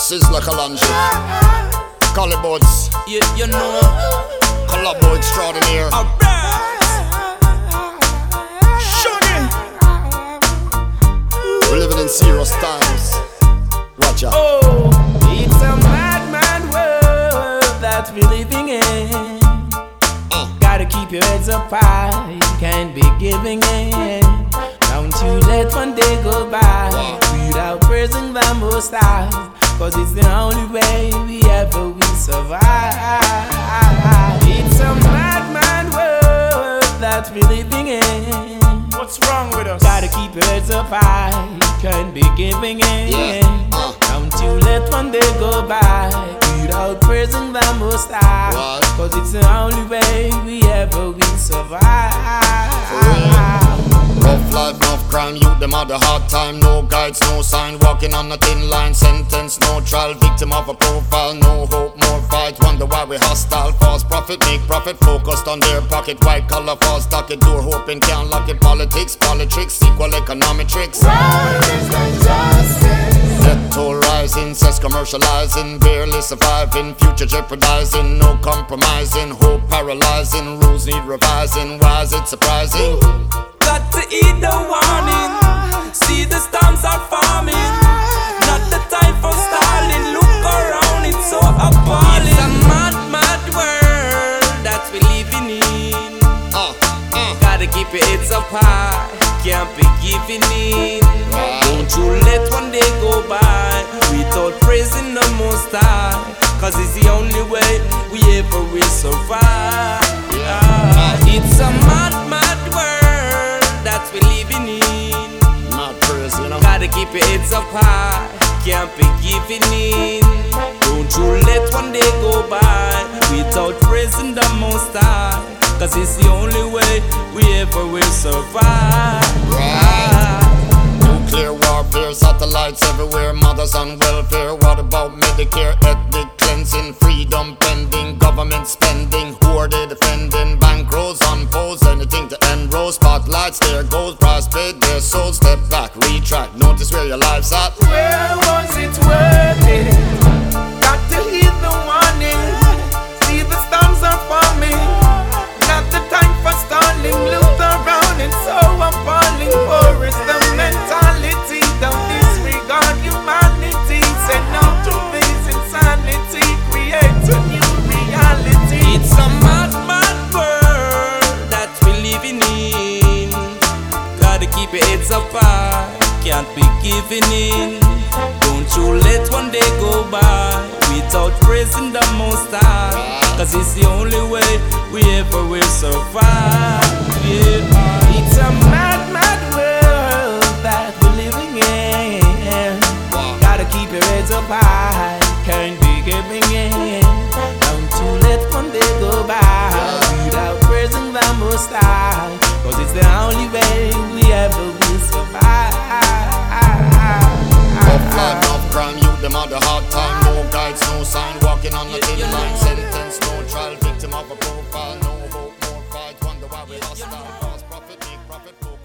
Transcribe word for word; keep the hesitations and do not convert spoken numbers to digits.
Sizzler Kalanji, Collybuds, You, you know, Collabo extraordinaire. alright. Shorty. We're living in serious times. Watch out. Oh, it's a mad, mad world that we're living in. Uh. Gotta keep your heads up high, you can't be giving in. Don't you let one day go by without praising the Most High, cause it's the only way we ever will survive. It's a mad, mad world that we're living in. What's wrong with us? Gotta keep your heads up high, you can't be giving in. Yeah, uh. Don't you let one day go by without praising the Most High, What? cause it's the only way we ever will survive. Rough life, enough crime, youth, them had a hard time. No guides, no sign, walking on a thin line. Sentence, no trial, victim of a profile. No hope, more fight, wonder why we hostile. False prophet, make profit, focused on their pocket. White collar, false docket, door hoping can't lock it. Politics, politics, equal economic tricks. Death toll rising, cess commercializing, barely surviving, future jeopardizing, no compromising, hope paralyzing, rules need revising. Why is it surprising? Got to heed the warning, see the storms are forming. Not the time for stalling, look around, it's so appalling. It's a mad, mad world that we living in. Uh, uh. Gotta keep your heads up high, can't be giving in. Don't you let one day go by without praising the Most High, cause it's the only way we ever will survive. It's a mad, mad world that we living in. Mad praise, you know. Gotta keep your heads up high, can't be giving in. Don't you let one day go by without praising the Most High, cause it's the only way we ever will survive. Right. Nuclear warfare, satellites everywhere, mothers on welfare. What about Medicare, ethnic cleansing, freedom pending, government spending? Who are they defending? Bankrolls, unfolds, anything to enroll. Spotlights, there goes, price paid, their souls. Step back, retract, notice where your life's at. Where was it worth it? Got to heed the warning. See the storms are forming. Not the time for stalling. Look around, it's so appalling. War is the mentality. Don't disregard humanity. Say no to this insanity. Create a new reality. It's a mad, mad world that we living in. Gotta keep your heads up high, can't be giving in. Don't you let one day go by without praising the Most High, cause it's the only way we ever will survive. Yeah. It's a mad, mad world that we're living in. Gotta keep your heads up high, can't be giving in. Don't you let one day go by without praising the Most High, cause it's the only way we ever will survive. Rough life, enough crime, youth, them had a hard time. No guides, no sign, walking on a thin line. Sentence, no trial, victim of a profile. No hope, more fight, wonder why we hostile. False prophet, make profit,